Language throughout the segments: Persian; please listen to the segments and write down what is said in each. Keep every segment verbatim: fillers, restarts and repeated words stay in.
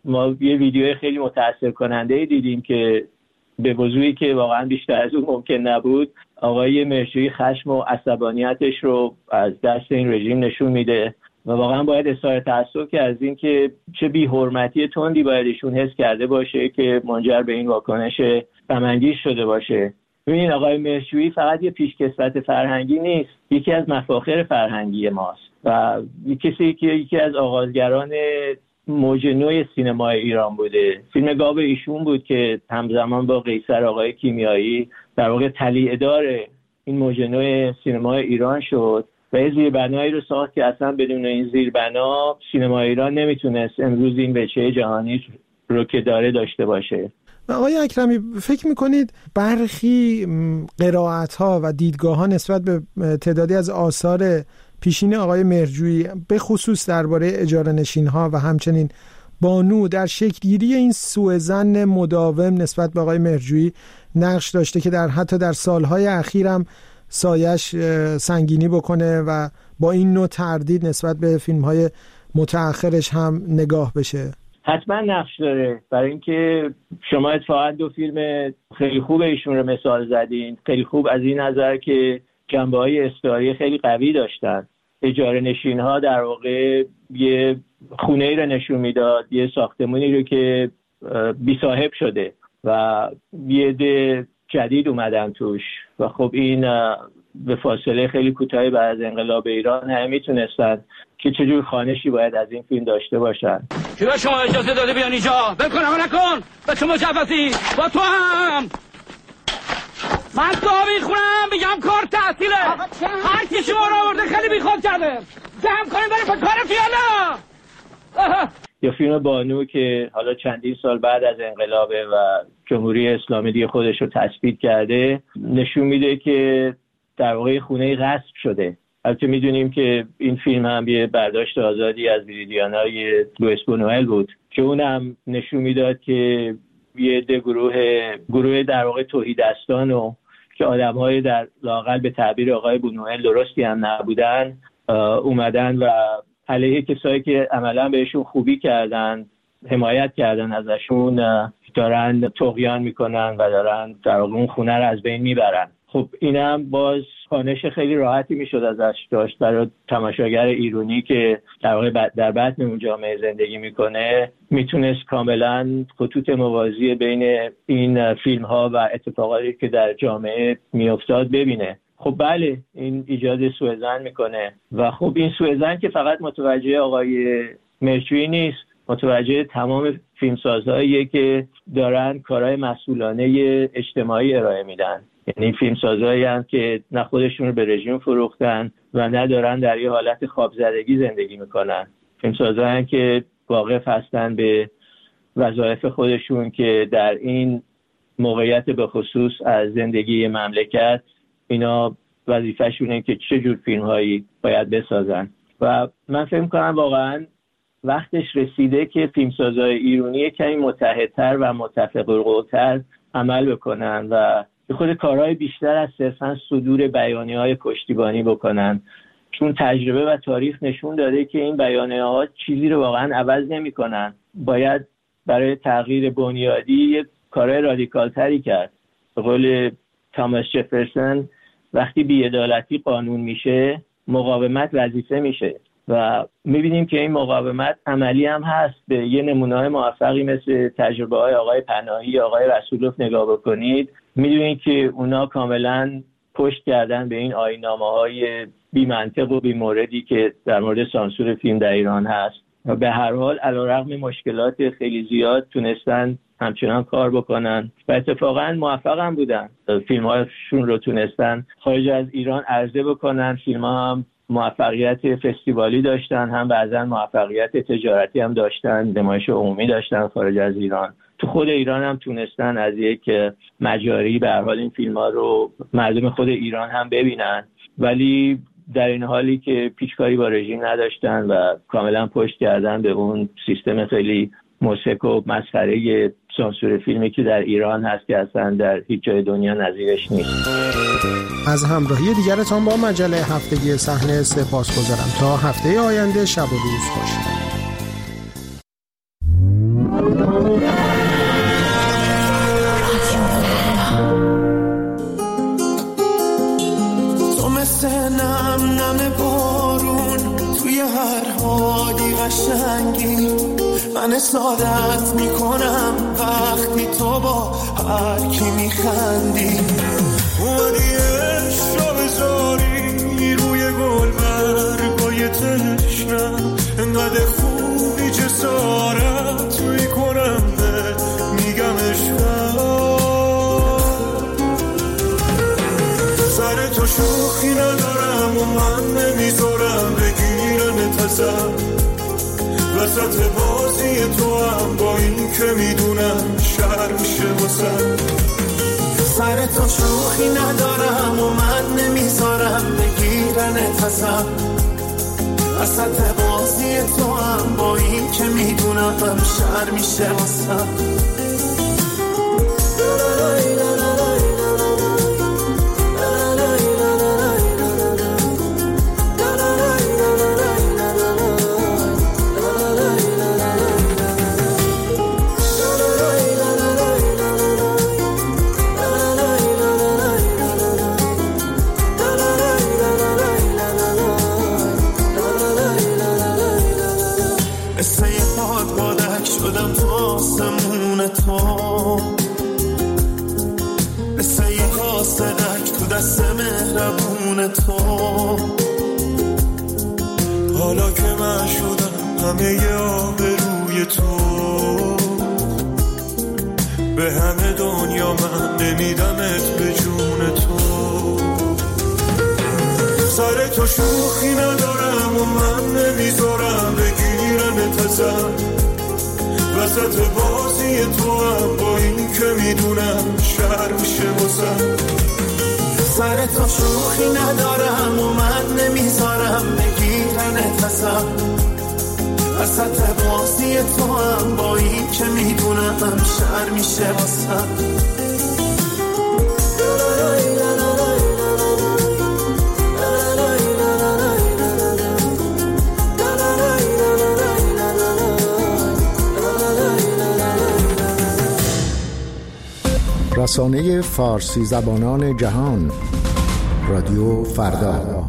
ما یه ویدیو خیلی متاثر کننده دیدیم که به وضوحی که واقعا بیشتر از اون ممکن نبود آقای مرجویی خشم و عصبانیتش رو از دست این رژیم نشون میده و واقعا باید اظهار تأسف که از این که چه بی‌حرمتی تندی باید ایشون حس کرده باشه که منجر به این واکنش غم‌انگیز شده باشه. ببینید آقای مرجویی فقط یه پیشکسوت فرهنگی نیست، یکی از مفاخر فرهنگی ماست و کسی که یکی از آغازگران موج نو سینمای ایران بوده. فیلم گاو ایشون بود که همزمان با قیصر آقای کیمیایی در واقع تلیعه‌دار این موج نو سینمای ایران شد و یه زیربنایی رو ساخت که اصلا بدون این زیربنا سینمای ایران نمیتونست امروز این وجهه جهانی رو که داره داشته باشه. آقای اکرمی فکر میکنید برخی قرائت‌ها و دیدگاه‌ها نسبت به تعدادی از آثار پیشین آقای مرجویی به خصوص درباره اجاره نشین‌ها و همچنین بانو در شکل‌گیری این سوءظن مداوم نسبت به آقای مرجویی نقش داشته که در حتی در سالهای اخیر هم سایش سنگینی بکنه و با این نوع تردید نسبت به فیلم‌های متأخرش هم نگاه بشه؟ حتما نقش داره، برای اینکه شما اتفاقا دو فیلم خیلی خوب ایشون رو مثال زدین، خیلی خوب از این نظر که جنبه‌های استعاری خیلی قوی داشتن. اجاره نشین ها در واقع یه خونه ای رو نشون میداد، یه ساختمونی رو که بی صاحب شده و یه عده جدید اومدن توش و خب این به فاصله خیلی کوتاهی بعد از انقلاب ایران همه میتونستن که چجور خوانشی باید از این فیلم داشته باشن. کی به شما اجازه داده بیان اینجا؟ بکن اما نکن. به شما مجوزی با تو هم من دعا میخونم میگم کار تحصیله. هر کی شما رو آورده خیلی بیخود کرده. جمع کنیم بریم به کار فیالا. یا فیلم بانو که حالا چندین سال بعد از انقلابه و جمهوری اسلامی دیگه خودش رو تثبیت کرده، نشون میده که در واقع خونه غصب شده. البته میدونیم که این فیلم هم یه برداشت آزادی از ویریدیانای لوئیس بونوئل بود که اونم نشون میداد که یه ده گروه گروه در واقع توحیدستان و که آدم‌های در لااقل به تعبیر آقای بونوئل درستی هم نبودن اومدن و علیه کسایی که عملا بهشون خوبی کردن، حمایت کردن ازشون، دارن طغیان میکنن و دارن در واقع اون خونه رو از بین میبرن. خب اینم باز خوانش خیلی راحتی میشد ازش داشت برای تماشاگر ایرانی که در واقع در بطن اون جامعه زندگی میکنه، میتونست کاملا خطوط موازی بین این فیلم ها و اتفاقاتی که در جامعه میافتاد ببینه. خب بله این ایجاد سوءظن میکنه و خب این سوءظن که فقط متوجه آقای مرجویی نیست، متوجه تمام فیلمسازهاییه که دارن کارهای مسئولانه اجتماعی ارائه میدن. یعنی فیلمسازهایی هم که نه خودشون رو به رژیم فروختن و نه دارن در یه حالت خوابزدگی زندگی میکنن. فیلمسازهایی هم که واقف هستن به وظایف خودشون که در این موقعیت به خصوص از زندگی مملکت اینا وظیفه‌شونه که چه جور فیلم‌هایی باید بسازن و من فکر می‌کنم واقعاً وقتش رسیده که فیلمسازهای ایرانی کمی متحدتر و متفق‌القول‌تر عمل بکنن و خود کارهای بیشتر از صرفاً صدور بیانیه‌های پشتیبانی بکنن، چون تجربه و تاریخ نشون داده که این بیانیه‌ها چیزی رو واقعاً عوض نمی‌کنن. باید برای تغییر بنیادی کارهای رادیکال‌تری کرد. به قول تاماس جفرسون وقتی بی‌عدالتی قانون میشه مقاومت وظیفه میشه و میبینیم که این مقاومت عملی هم هست. به یه نمونه‌های موفقی مثل تجربه های آقای پناهی، آقای رسولوف نگاه بکنید، میدونید که اونا کاملا پشت کردن به این آیین‌نامه‌های بی منطق و بی موردی که در مورد سانسور فیلم در ایران هست و به هر حال علیرغم مشکلات خیلی زیاد تونستن همچنان کار بکنن و اتفاقا موفق هم بودن. فیلم هاشون رو تونستن خارج از ایران عرضه بکنن. فیلم ها هم موفقیت فستیوالی داشتن، هم بعضا موفقیت تجارتی هم داشتن، نمایش عمومی داشتن خارج از ایران. تو خود ایران هم تونستن از یک مجاری به هر حال این فیلم ها رو مردم خود ایران هم ببینن، ولی در این حالی که پیچکاری با رژیم نداشتن و کاملا پشت کردن به اون سیستم خیلی موسیقی و مسخره سانسور فیلمی که در ایران هست که اصلا در هیچ جای دنیا نظیرش نیست. از همراهی دیگرتان با مجله هفتگی صحنه سپاسگزارم. تا هفته آینده شب و روز خوش. من سعادت میکنم وقتی تو با هر کی میخندی. اومدی عشق بذاری روی گل برگای تشنم، انقدر خوبی جسارت میکنم میگم عشقم. سر تو شوخی ندارم و من نمیذارم بگیرن تزم، وسط بازی تو هم با این که میدونم شهر میشه واسم. سر تو شوخی ندارم و من نمیذارم بگیرن تزم، وسط بازی تو هم با این که میدونم شهر میشه واسم. حالا که من شدم همه آبروی تو، به همه دنیا من نمیدمت به جون تو. سر تو شوخی ندارم و من نمیذارم بگیرن تزم، وسط بازی تو هم با این که میدونم شهر میشه واسم. سر تو شوخی ندارم و من نمیذارم بگیرن تزم، وسط بازی تو هم با این که میدونم شهر میشه واسم. رسانه فارسی زبانان جهان، رادیو فردا.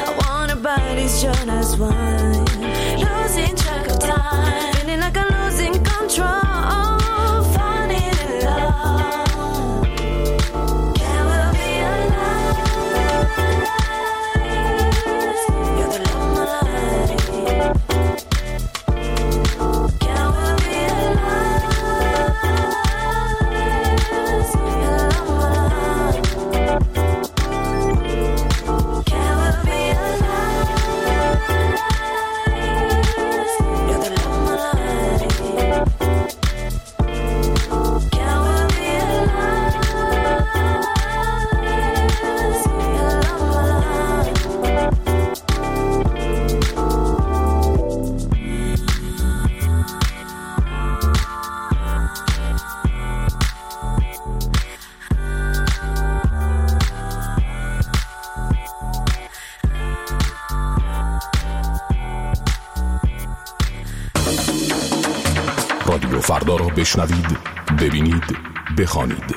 Losing track of time, feeling like I'm losing رادیو فردا را بشنوید، ببینید، بخوانید.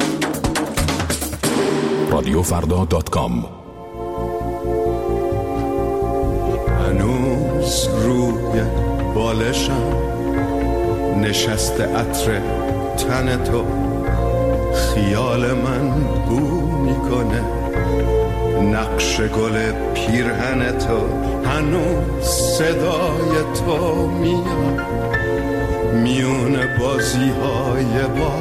رادیو فردا دات کام. هنوز روی بالشم نشسته عطر تن تو، خیال من بو میکنه نقش گل پیرهن تو، هنوز صدای تو میاد میون بازی های با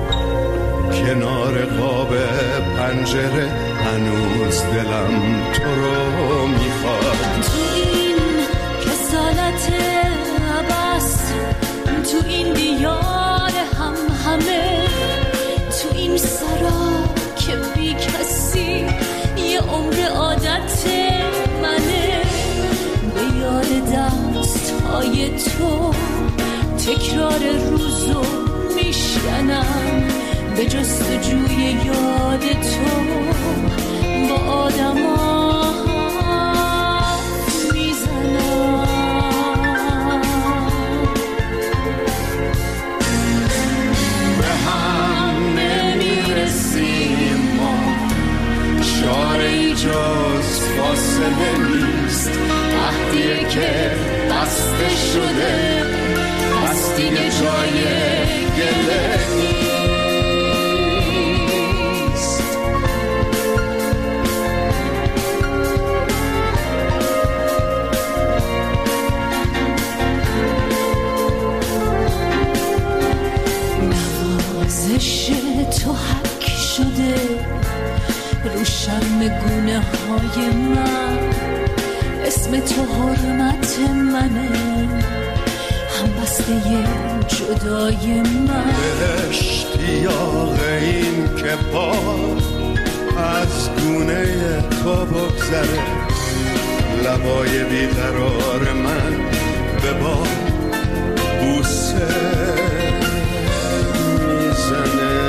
کنار قاب پنجره، هنوز دلم تو رو میخواد. تو این کسالت عباس، تو این دیار هم همه، تو این سرا که بی کسی یه عمر عادت منه، به یاد دست های تو تکرار روزو میشکنم، به جستجوی یاد تو با آدم ها میزنم. به هم نمیرسیم ما، چاره‌ای جز فاصله نیست، عهدیه که بسته شده پس دیگه جای گله نیست. نوازش تو حک شده رو شرم گونه های من، اسم تو حرمت منه، هم بسته جدای من. اشتیاق این که با از گونه تو بگذره، لبای بیقرار من به با بوسه میزنه.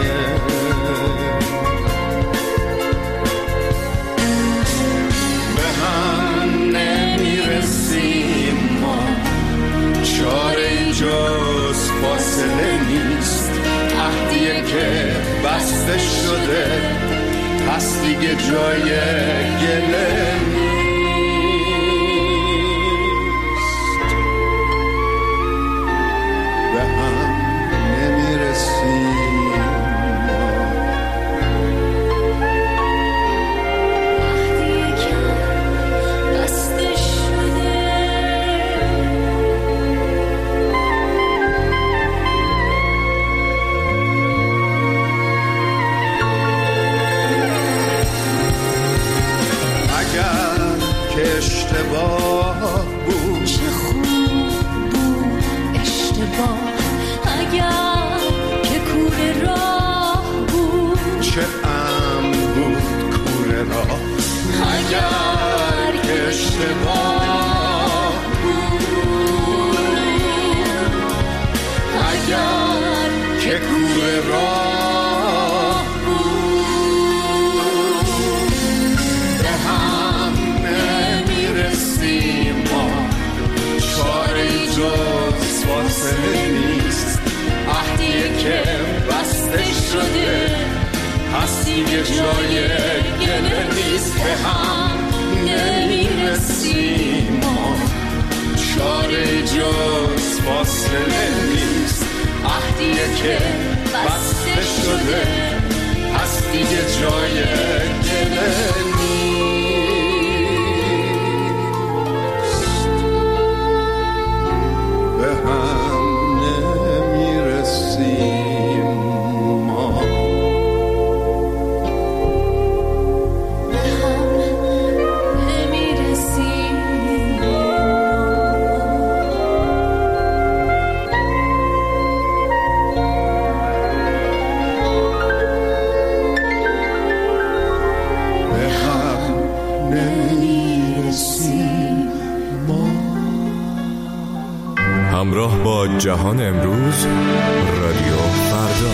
به هم نمیرسیم ما، چاره جز فاصله نیست، عهدیه که بسته شده پس دیگه جای گله نیست. به هم نمیرسیم اشتباه بود. چه خوب بود اشتباه، اگر که کوره راه بود، چه ام بود کوره راه، اگر که اشتباه بود، اگر که کوره راه بود. به هم نمیرسیم ما، چاره جز فاصله نیست، عهدیه که بسته شده پس دیگه جای گله نیست. به هم نمیرسیم ما، چاره جز فاصله نیست، که بسته شده هست دیگه جای گله نیست. به هم نمیرسیم ما، به هم نمیرسیم همراه با جهان امروز، رادیو فردا.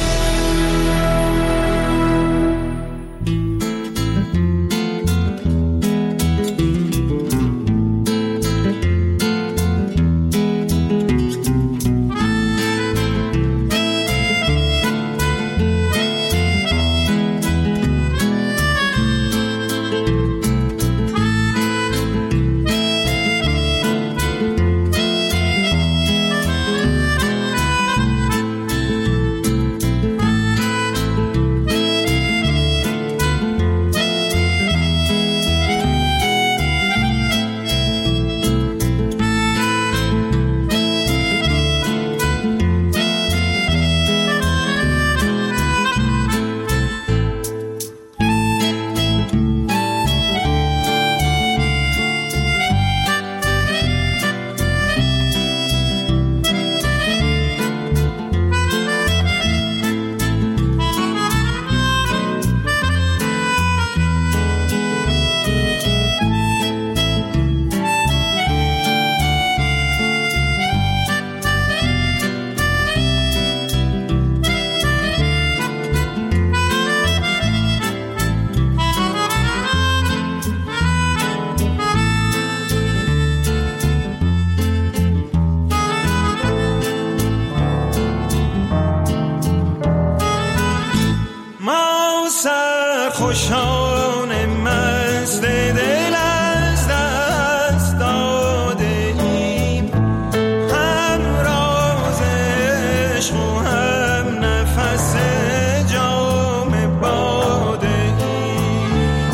خوشان مست دل از دست داده ایم، هم راز عشق و هم نفس جام باده ایم.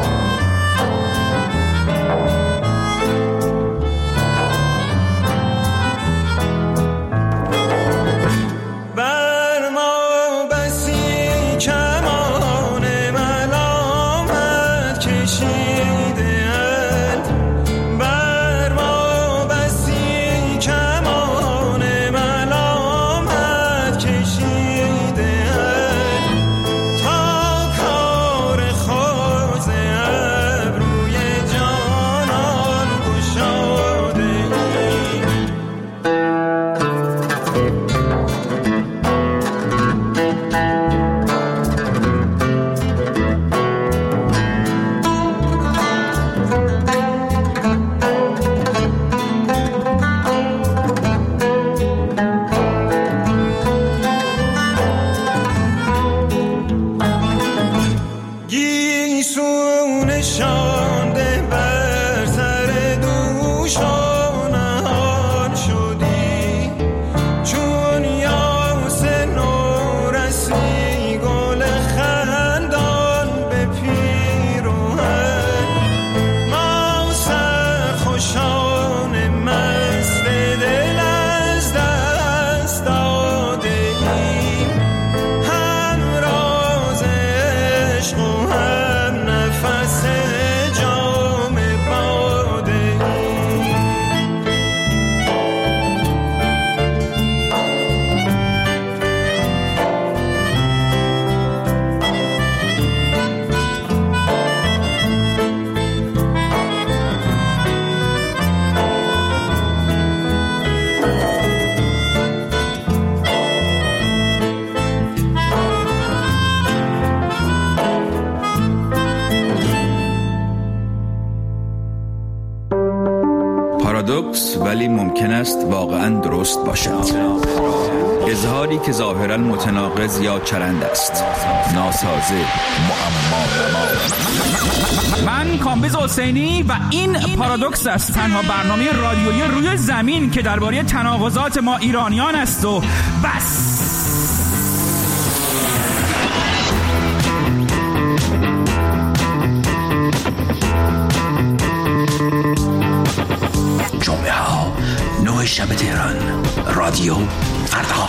بر ما بسی کمان کشیده پارادوکس، ولی ممکن است واقعا درست باشد. اظهاری که ظاهرا متناقض یا چرند است، ناسازه، معما. من کامبیز حسینی و این پارادوکس است، تنها برنامه رادیویی روی زمین که درباره تناقضات ما ایرانیان است و بس. جمعه ها نه شب تهران، رادیو فردا.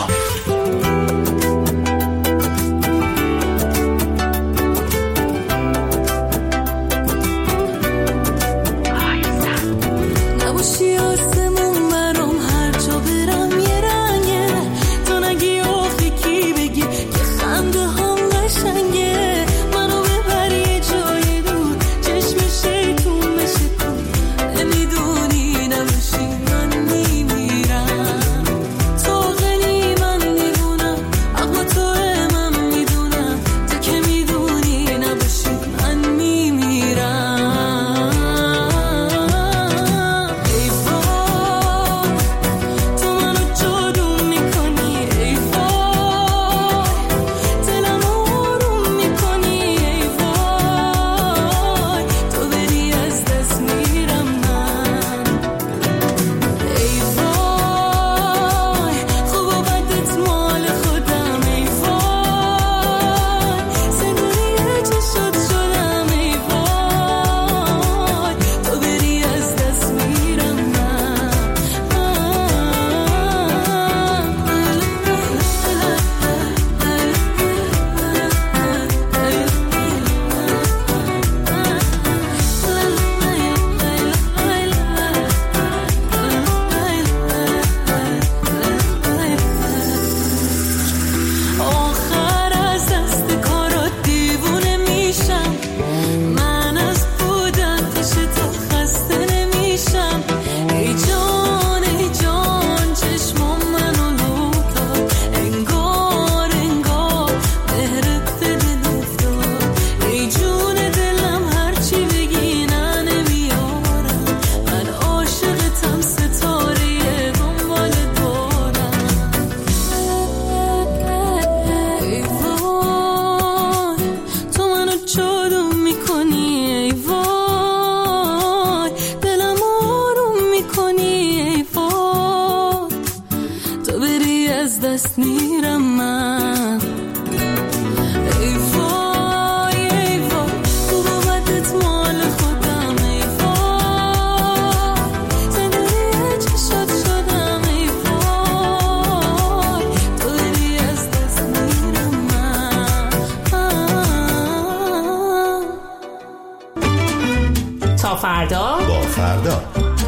تا فردا با فردا.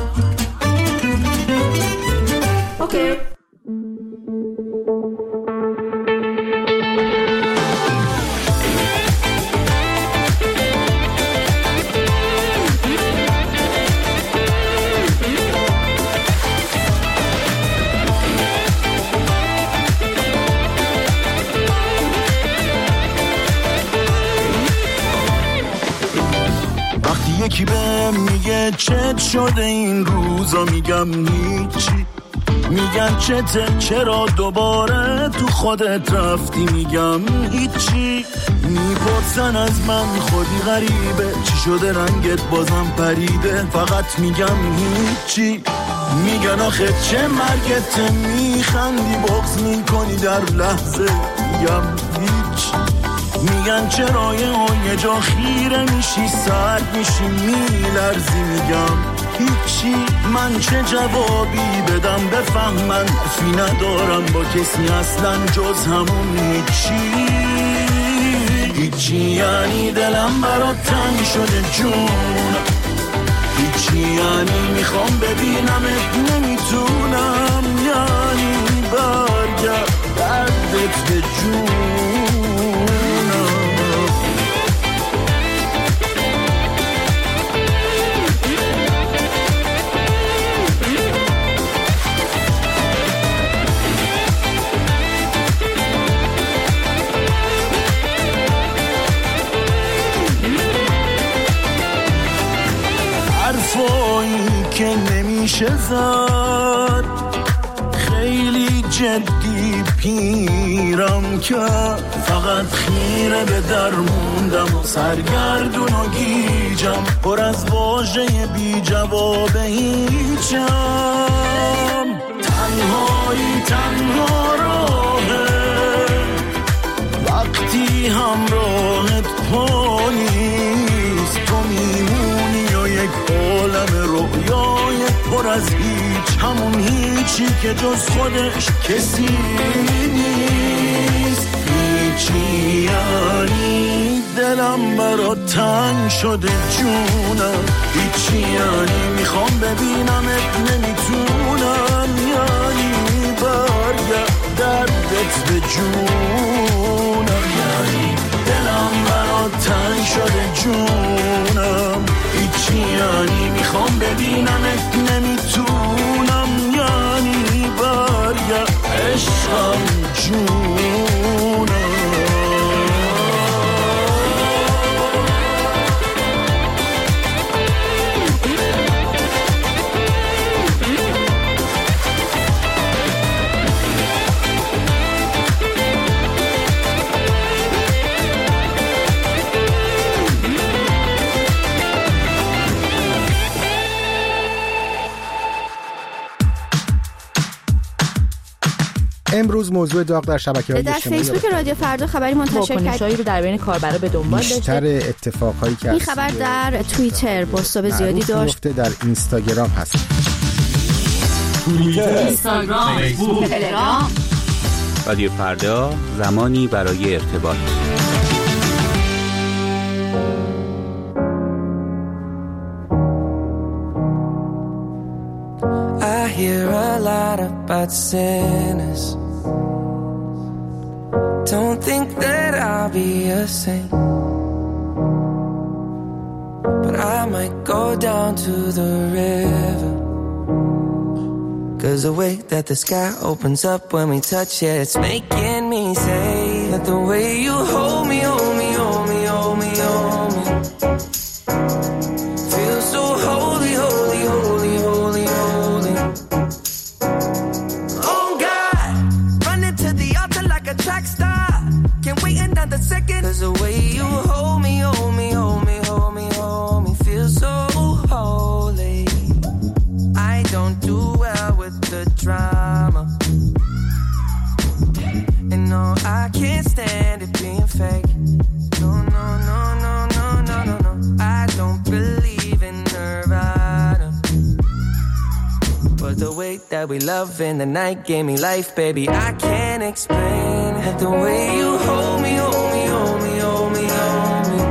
اوکی. یکی بهم میگه چت شده این روزا، میگم هیچی. میگن چته، چرا دوباره تو خودت رفتی، میگم هیچی. میپرسن از من خودی غریبه، چی شده رنگت بازم پریده، فقط میگم هیچی. میگن آخه چه مرگت، میخندی بغض میکنی در لحظه، میگم هیچ. میگن چرا یه جا خیره میشی، سرد میشی، میلرزی، میگم هیچی. من چه جوابی بدم بفهمن، حرفی ندارم با کسی اصلا جز همون هیچی. هیچی یعنی دلم برات تنگ شده جون، هیچی یعنی میخوام ببینمت نمیتونم، یعنی برگرد دردت به جون. حرفایی که نمیشه ریشه زد، خیلی جدی پیرم کرد، فقط خیره به در موندم و سرگردون و گیجم، پر از واژه بی جواب هیچم، تنهایی تنها راهه وقتی همراهت پا نیست، تو میمونی و یک عالم رویای پر از هیچ، همون هیچی که جز خودش کسی نیست، هیچی یعنی دلم برات تنگ شده جونم، هیچی یعنی میخوام ببینمت نمیتونم، یعنی برگرد دردت به جونم، یعنی دلم برات تنگ شده جونم، هیچی یعنی میخوام ببینمت نمیتونم، یعنی برگرد عشقم جونم. امروز موضوع داغ در شبکه‌های اجتماعی در فیسبوک رادیو فردا خبری منتشر کرد واکنش‌هایی رو در بین کاربرا به دنبال داشته. بیشتر اتفاقایی که این خبر در توییتر بوستاب زیادی داشت، در اینستاگرام هست، توییتر، اینستاگرام، فیسبوک، تلگرام. رادیو فردا، زمانی برای ارتباط. I hear a lot about sinners. Don't think that I'll be a saint, but I might go down to the river. 'Cause the way that the sky opens up when we touch it, it's making me say that the way you hold me, hold me, hold me, hold me, hold me, feels so holy, holy, holy, holy, holy. Oh God, running to the altar like a track star. Can't wait another second. 'Cause the way you hold me, hold me, hold me, hold me, hold me, feels so holy. I don't do well with the drama, and no, I can't stand it being fake. No, no, no, no, no, no, no, no. I don't believe in Nirvana, but the way that we love in the night gave me life, baby. I can't explain it. The way you hold me, hold me, hold me, hold me, hold me,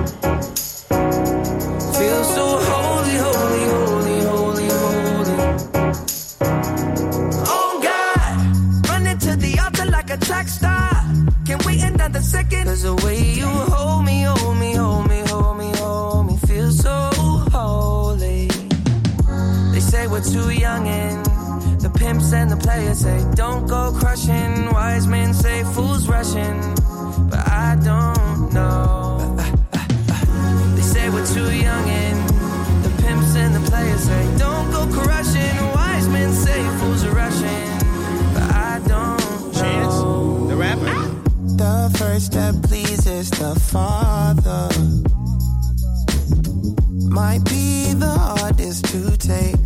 feel so holy, holy, holy, holy, holy. Oh God, running to the altar like a track star. Can't wait another second. 'Cause the way you hold me, hold me, hold me, hold me, hold me, feel so holy. They say we're too young and the pimps and the players say don't go crushing. Wise men say fools rushing, but I don't know. They say we're too young and the pimps and the players say don't go crushing. Wise men say fools are rushing, but I don't know. Chance, the rapper. The first that pleases the Father might be the hardest to take.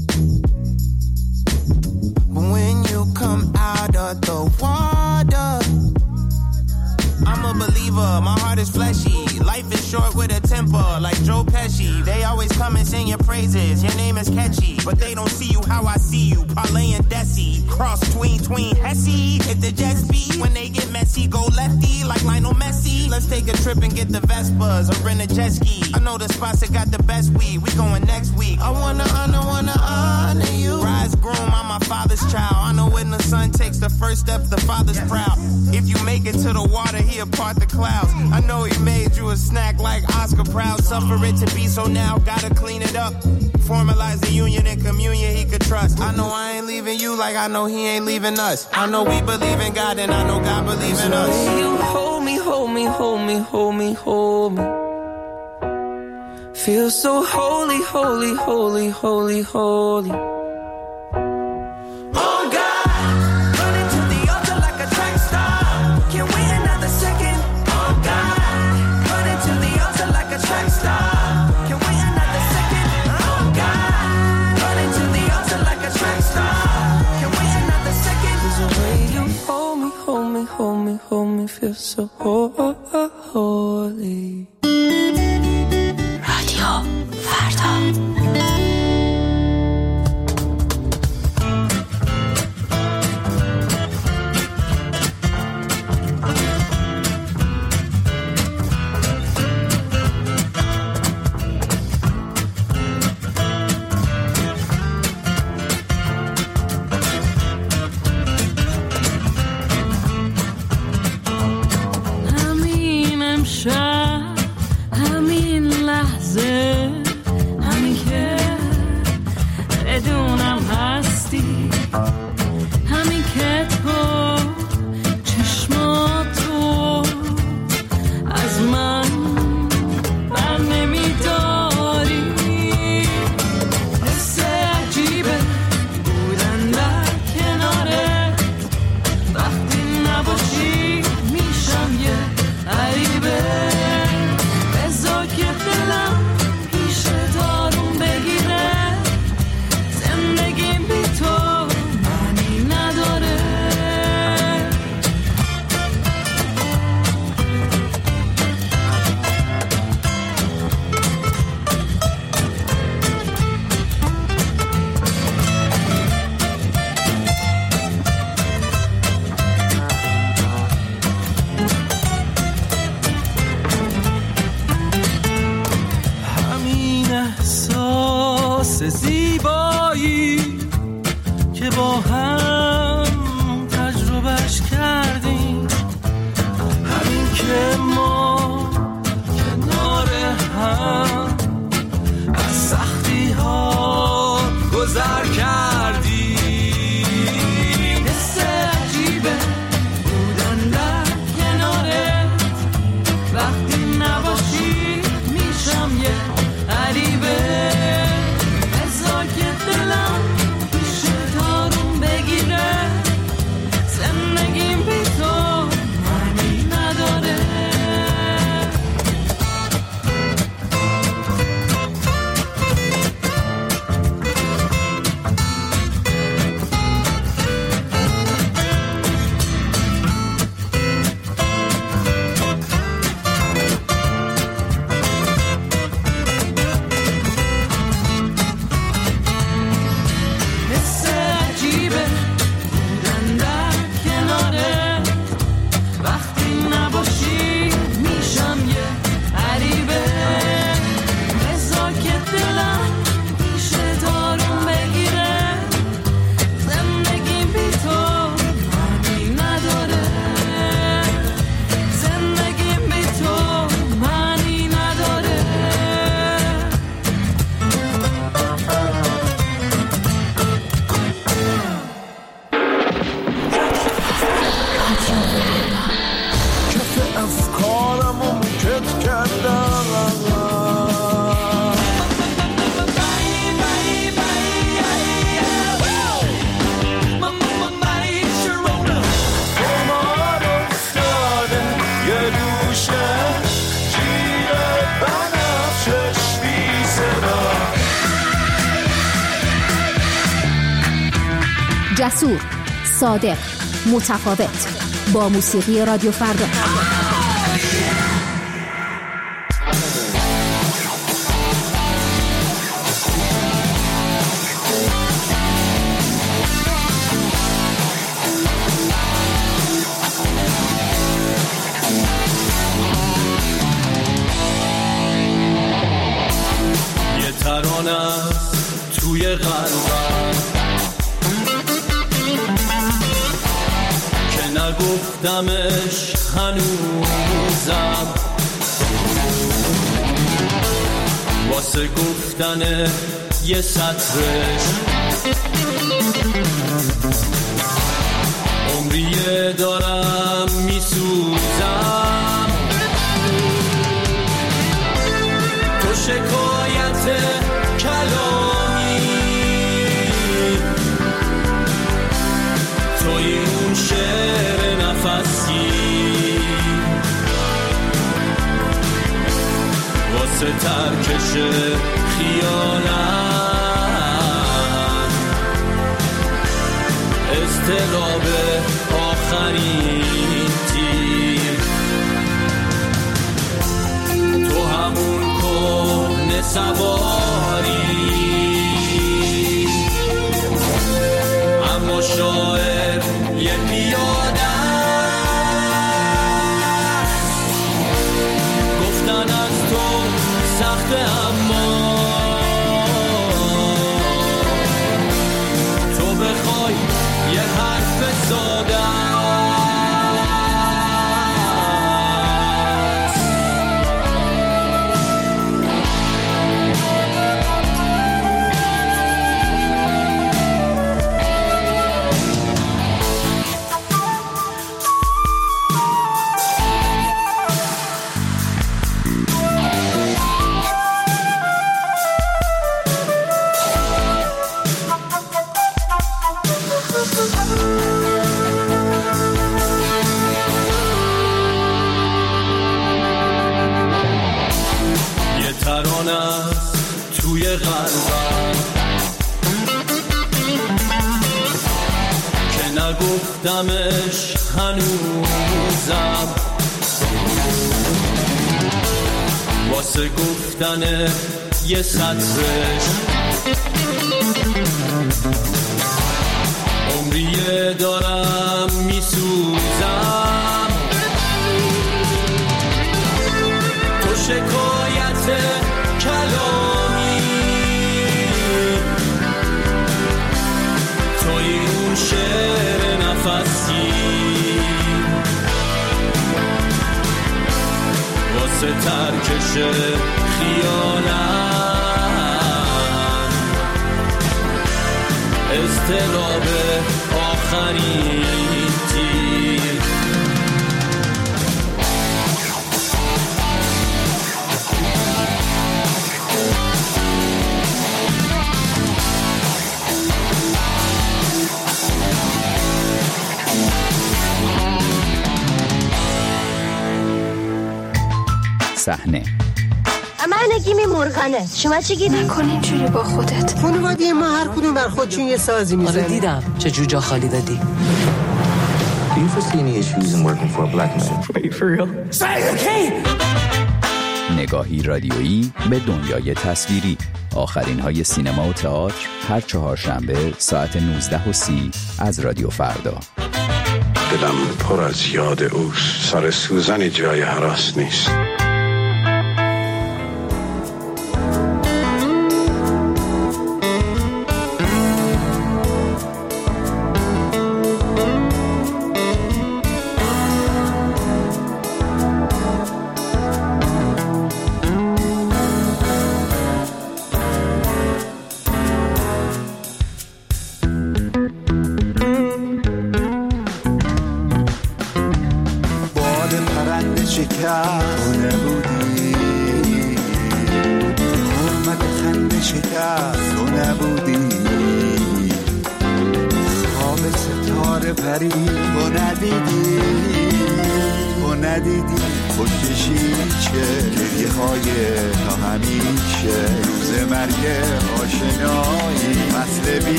When you come out of the water, I'm a believer, my heart is fleshy. Life is short with a temper, like Joe Pesci. They always come and sing your praises, your name is catchy, but they don't see you how I see you. Parlay and Desi, cross tween tween Hesse. Hit the jet speed, when they get messy, go lefty like Lionel Messi. Let's take a trip and get the Vespas or rent a jet ski. I know the spots that got the best weed, we going next week. I wanna honor, wanna honor you. Rise groom, I'm my father's child. I know when the son takes the first step, the father's proud. If you make it to the water, he'll part the clouds. I know he made you a snack like Oscar Proud. Suffer it to be so now, gotta clean it up. Formalize the union and communion he could trust. I know I ain't leaving you like I know he ain't leaving us. I know we believe in God and I know God believes in us. You hold me, hold me, hold me, hold me, hold me, feel so holy, holy, holy, holy, holy. Can wait another second. Oh God, running to the altar like a track star. Can wait another second. Oh God, running to the altar like a track star. Can wait another second. There's a way you hold me, hold me, hold me, hold me, feel so holy. رادیو فردا. زیبایی که با هم تجربهش کردیم، همین که ما کنار هم از سختی ها گذر کردیم. حس عجیبه بودن در کنارت، وقتی نباشی میشم یه غریبه. جسور، صادق، متفاوت، با موسیقی رادیو فردا. یه ترانه توی قلبم نگفتمش هنوزم، واسه گفتن یه سطرش عمریه دارم میسوزم. تو شکایت کلامی، توی اون شعر نفسی، واسه ترکش خیالم، اضطراب آخرین تیر، تو همون کهنه سواری، اما شاعر یه پیاده گفتن از تو سخته، اما تو بخوای یه حرف ساده توی قلبم که نگفتمش هنوزم، واسه گفتن یه سطرش عمریه دارم میسوزم، تو شکایت کلامی، توی اون شعر نفسی، واسه ترکش خیالم، اضطراب آخرین تیر، صحنه من نگیمی مرغنه، شما چی گید؟ نکن اینجوری با خودت. خانواده ما هر کدوم بر خودشون یه سازی میزنه. آره دیدم چه جوجا خالی دادی. Do you foresee any issues in working for a black man? Are you for real? نگاهی رادیویی به دنیای تصویری. آخرین های سینما و تئاتر هر چهارشنبه ساعت نوزده و سی از رادیو فردا. دلم پر از یاد اوست، سر سوزن جای هراس نیست.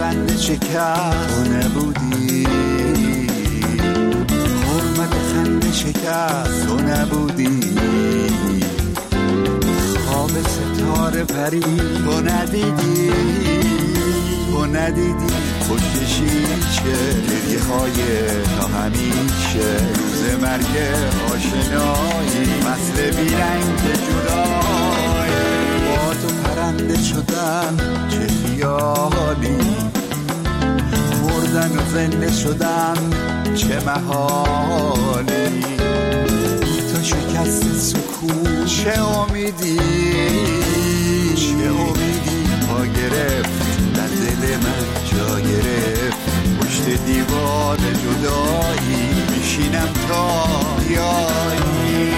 خنده شکر تو نبودی، حرمت خنده شکر تو نبودی، خواب ستاره پری تو ندیدی، تو ندیدی خود کشیشه گریه های تا همیشه، روز مرگ آشنایی مثل بیرنگ جدایی، با تو پرنده شدن چه خیالی، مردن و زنده شدن چه محالی، تو شکست سکون چه امیدی، چه امیدی پا گرفت در دل من جا گرفت، پشت دیوار جدایی میشینم تا بیایی.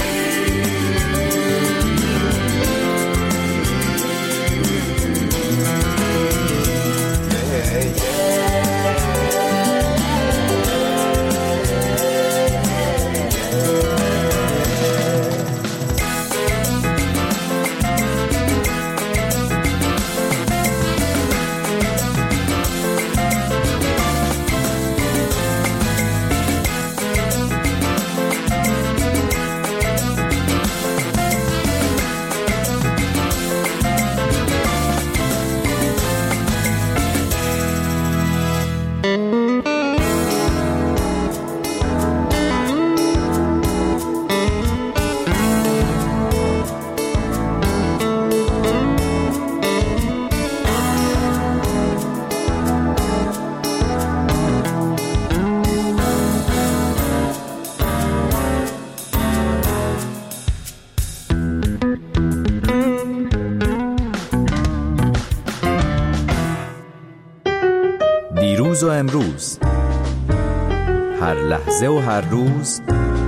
دیروز و امروز، هر لحظه و هر روز،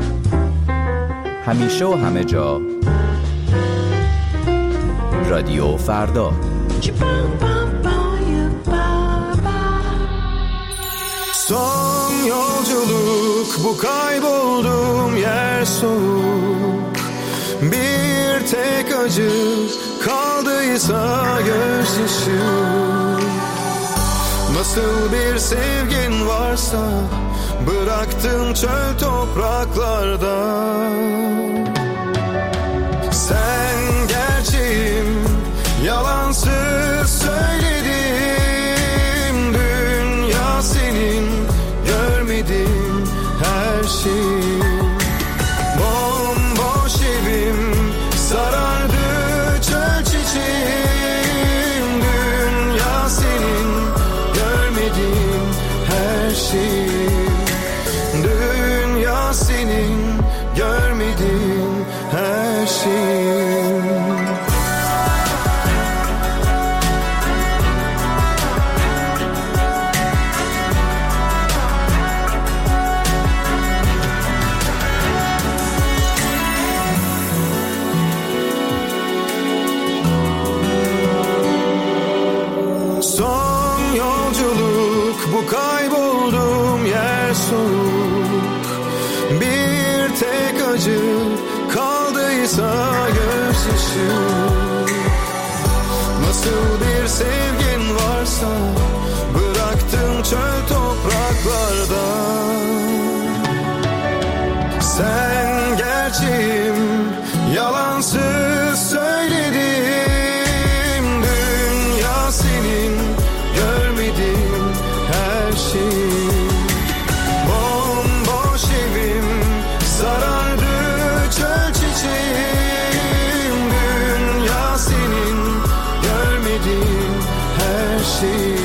همیشه و همه جا، رادیو فردا. Son yolculuk bu kaybolduğum yer soğuk, bir tek acı kaldıysa gözyaşı. Nasıl bir sevgin varsa bıraktım çöl topraklarda. Sen gerçeğim, yalansız söyledim. Dünya senin, görmedim her şeyi. Bomboş evim sarardı çöl çiçeğim. Dünya senin, görmedim her şeyi. Dünya senin, görmedim her şeyi. Son yolculuk bu kaybolduğum yer soğuk, bir tek acı kaldıysa gözyaşı. Nasıl bir sevgin varsa bıraktım çöl topraklarda. Sen gerçeğim, yalansız söyledim. Dünya senin, görmedim her şeyi. Bomboş evim sarardı çöl çiçeğim. Dünya senin, görmedim her şeyi.